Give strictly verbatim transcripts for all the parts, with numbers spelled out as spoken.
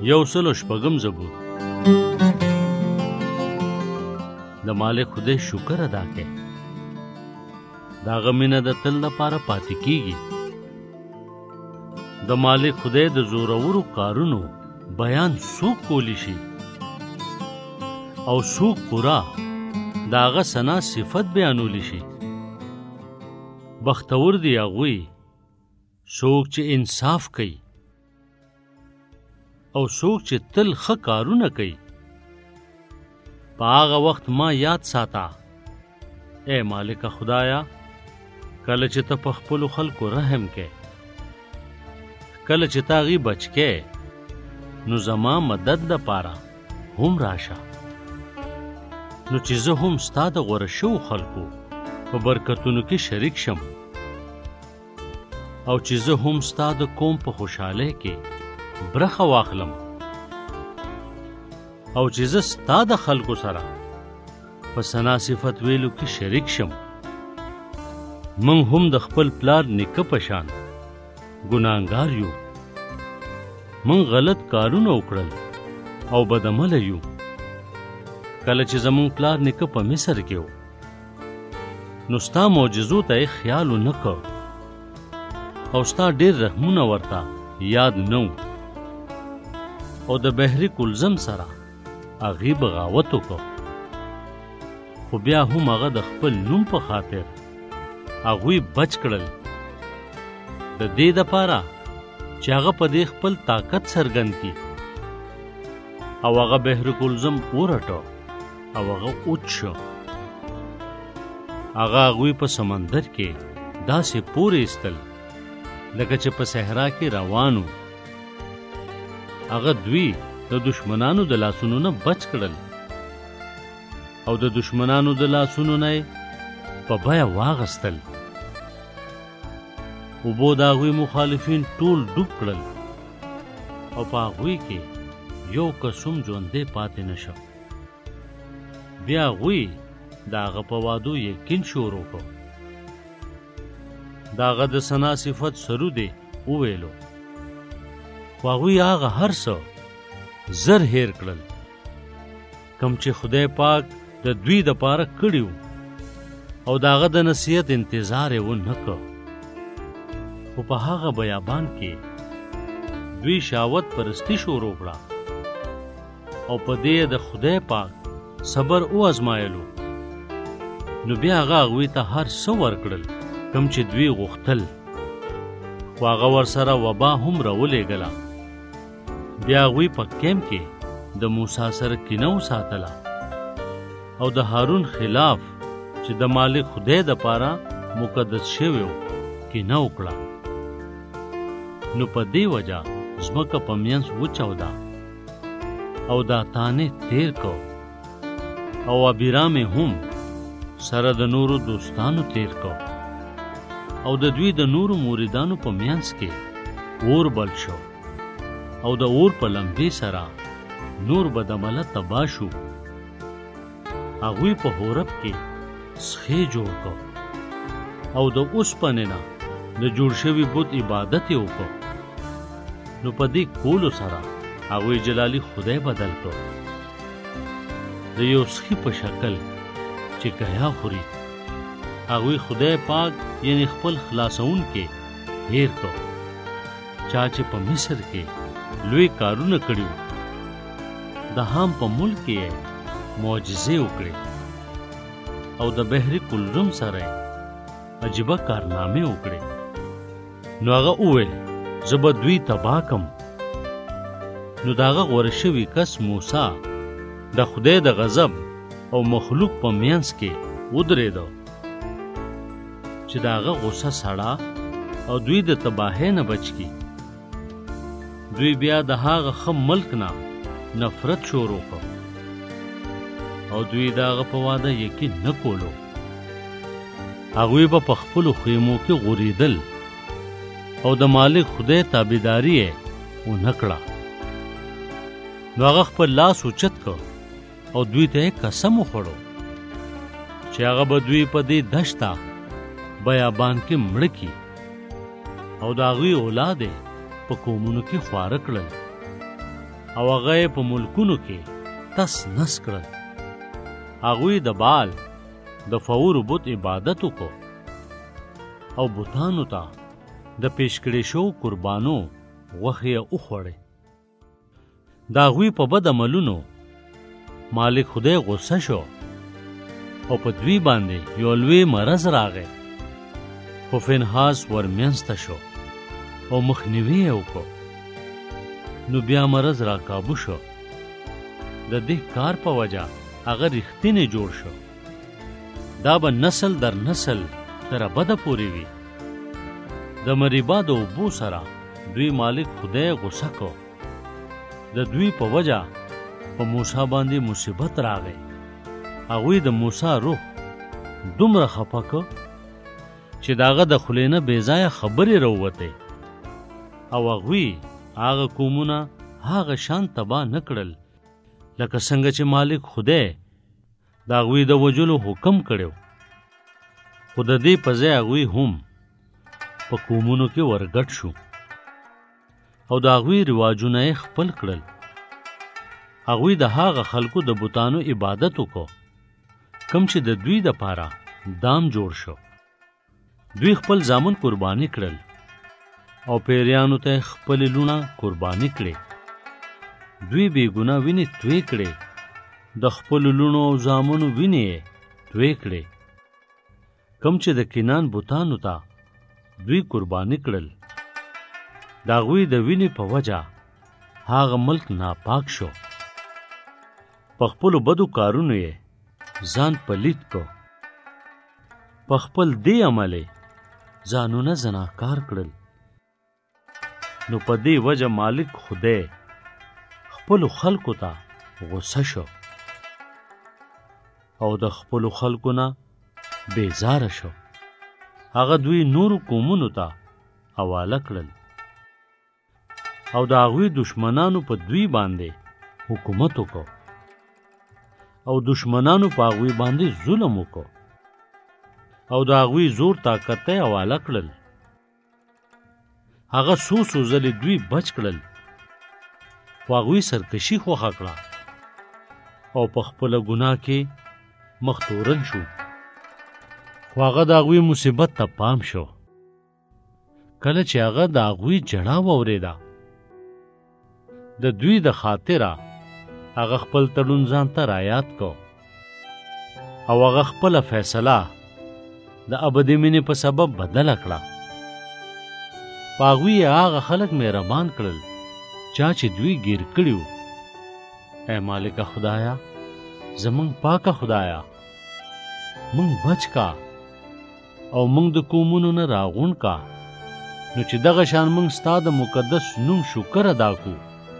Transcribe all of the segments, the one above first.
یو سل و شپږم زبور. د مالک خدای شکر ادا کړئ، د هغه مینه د تل لپاره پاتې کیږي. د مالک خدای د زورورو کارونو بیان څوک کولی شي او څوک پورا د هغه ثنا صفت بیانولی شي؟ بختور دی هغوی څوک چې انصاف کوي او څوک چې تل ښه کارونه کوي. په هغه وخت ما یاد ساته اے مالک خدایا، کله چې ته په خپلو خلکو رحم کې، کله چې تا غي بچ کې، نو زما مدد دپاره هم راشه، نو چې زه هم ستا د غوره شوو خلکو په برکتونو کې شریک شم، او چې زه هم ستا د قوم په خوشحالۍ کې برخه واخلم، او چې زه ستا د خلکو سره په ثنا صفت ویلو کې شریک شم. موږ هم د خپل پلار نیکه په شان ګناهګار یو. موږ غلط کارونه وکړل او بدعمله یو. کله چې زموږ پلار نیکه په مصر کې و، نو ستا معجزو ته یې خیال ونه کړ او ستا ډېر رحمونه ورته یاد نه و، او د بحري کلزم سره هغې بغاوت وکړ. خو بیا هم هغه د خپل نوم په خاطر هغوی بچ کړل، د دې دپاره چې هغه په دې خپل طاقت څرګند کړي. او هغه بحر کلزم ورټو او هغه اوچ شو. هغه هغوی په سمندر کې داسې پورې ایستل لکه چې په صحرا کې روانو. هغه دوی د دشمنانو د لاسونو نه بچ کړل، او د دشمنانو د لاسونو نه په بیه واغستل. اوبو د هغوی مخالفین ټول ډوب کړل، او په هغوی کې یو کس هم ژوندی پاتې نه شو. بیا هغوی د هغه په وعدو یقین شروع کړ. د هغه د ثنا صفت سرودې وویلو، خو هغوی هغه هر څه زر هیر کړل کوم چې خدای پاک د دوی دپاره کړي وو، او د هغه د نصیحت انتظار یې ونه کړ. خو په هغه بیابان کې دوی شهوت پرستی شروع کړه، او په دې د خدای پاک صبر وازمایلو. نو بیا هغه هغوی ته هر څه ورکړل کوم چې دوی غوښتل، خو هغه ورسره وبا هم راولېږله. بیا هغوی په کیمپ کې د موسی سره کینه وساتله، او د هارون خلاف چې د مالک خدای دپاره مقدس شوی و کینه وکړه. نو په دې وجه ځمکه په منځ وچاوده، او دا تانې تیر کو، او ابیرام هم سره د نورو دوستانو تیر کو، او د دوی د نورو موریدانو په منځ کې اور بل شو، او د اور په لمبې سره نور بدعمله تباه شو. هغوی په هورب کې سخې جوړ کو، او د اوسپنې نه د جوړ شوي بت عبادت یې وکړ. نو په دې کولو سره هغوی جلالي خدای بدل کړ، د یو سخي په شکل چې ګیا خوري. هغوی خدای پاک یعنی خپل خلاصون کې هیر کړ، چا چې په مصر کې لوی کارونه کړي، د هام په ملک کې معجزې وکړي، او د بحري کلزم سره عجیبه کارنامې وکړي. نو هغه وویل زه به دوی تباه کم. نو د هغه غوره شوي کس موسی د خدای د غضب او مخلوق په منځ کې ودرېده چې د هغه غصه سړه او دوی د تباهۍ نه بچ کړي. دوی بیا د هغه ښه ملک نه نفرت شروع کړ، او دوی د هغه په وعده یقین نه کولو. هغوی به په خپلو خیمو کې غوریدل، او د مالک خدای تابعداري یې ونه کړه. نو هغه خپل لاس اوچت کړ، او دوی ته یې قسم وخوړو چې هغه به دوی په دې دشته بیابان کې مړه کړي، او د هغوی اولاد یې په قومونو کې خواره کړل. او هغه په ملکونو کې تس نس کړل. هغوی د بال د فور بت عبادت وکړو او بتانو ته د پیش کړي شو قربانو غوښې وخوړې. د هغوی په بد عملونو مالک خدای غصه شو او په دوی باندې یو لوی مرض راغی. خو فینحاس ورمینځته شو او مخنیوی یې وکړو. نو بیا مرض را کابو شو. د دې کار په وجه هغه رښتینی جوړ شو. دا به نسل در نسل تر ابده پورې وي. د مریبا د اوبو سره دوی مالک خدای غصه کو. د دوی په وجه په موسی باندې مصیبت راغی. هغوی د موسی روح دومره خفه کو چې د هغه د خولې نه بې ځایه خبرې راووتې او هغوی هغه قومونه هغه شان تباه نه کړل لکه څنګه چې مالک خدای د هغوی د وژلو حکم کړی. خو د دې په ځای هغوی هم په قومونو کې ورګډ شو او د هغوی رواجونه یې خپل کړل. هغوی د هغه خلکو د بتانو عبادت وکړو کوم چې د دوی دپاره دام جوړ شو. دوی خپل زامن قرباني کړل او پیریانو ته خپلې لوڼه قرباني کړې. دوی بې ګناه وینې توی کړې. د خپلو لوڼو او زامنو وینې یې توی کړې کوم چې د کنان بتانو ته دوی قرباني کړل. د هغوی د وینې په وجه هغه ملک ناپاک شو. په خپلو بدو کارونو یې ځان پلید کو. په خپل دې عمل یې ځانونه زناکار کړل. نو په دې وجه مالک خدای خپلو خلکو ته غصه شو او د خپلو خلکو نه بیزاره شو. هغه دوی نورو قومونو ته حواله کړل او د هغوی دشمنانو په دوی باندې حکومت وکړو او دشمنانو په هغوی باندې ظلم وکړو او د هغوی زور طاقت ته حواله کړل. هغه څو څو ځلې دوی بچ کړل خو هغوی سرکشي خوښه کړه او په خپله ګناه کې مخ تورن شو. خو هغه د هغوی مصیبت ته پام شو. کله چې هغه د هغوی جړا واورېده د دوی د خاطره هغه خپل تړون ځان ته رایاد کو او هغه خپله فیصله د ابدي مینې په سبب بدله کړه. په هغوی یې هغه خلک مهربان کړل چا چې دوی ګیر کړي وو. ای مالکه خدایا، زمونږ پاکه خدایا، مونږ بچ کا او مونږ د قومونو نه راغون کا نو چې دغه شان مونږ ستا د مقدس نوم شکر ادا کو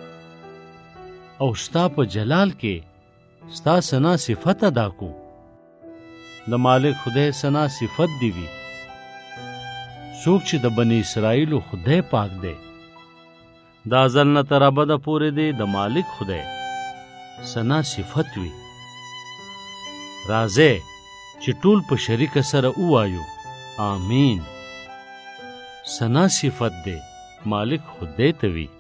او ستا په جلال کې ستا ثنا صفت ادا کو. د مالک خدای ثنا صفت دی وي. څوک چې د بنی اسرائیلو خدای پاک دی د ازل نه تر ابده پورې دی د مالک خدای ثنا صفت وي. راځئ چې ټول په شریکه سره ووایو آمین. ثنا صفت دی مالک خدای ته وي.